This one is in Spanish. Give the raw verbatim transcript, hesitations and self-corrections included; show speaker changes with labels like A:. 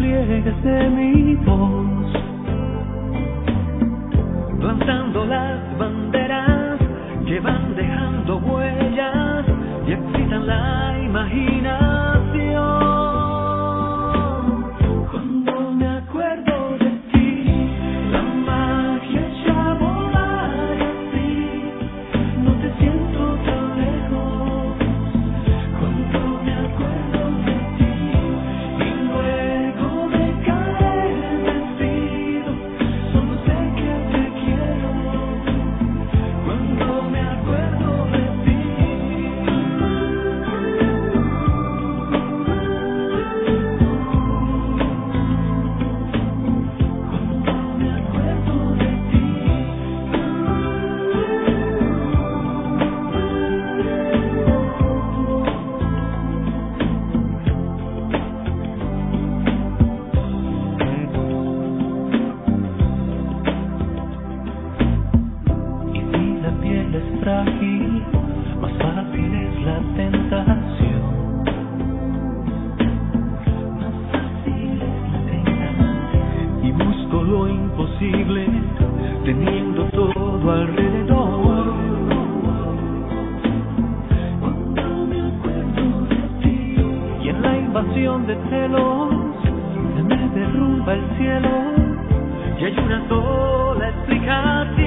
A: pliegues de mi voz, lanzando las banderas que van dejando huellas y excitan la imaginación. Cuando me acuerdo de ti, la magia echa a volar así, no te siento tan lejos. Cuando me acuerdo de ti y luego de caer vencido, solo sé que te quiero. Cuando me acuerdo de ti. Y si la piel es frágil, más fácil es la tentación. Más fácil es la tentación. Y busco lo imposible, teniendo todo alrededor. Cuando me acuerdo de ti, y en la invasión de celos se me derrumba el cielo, y hay una sola explicación.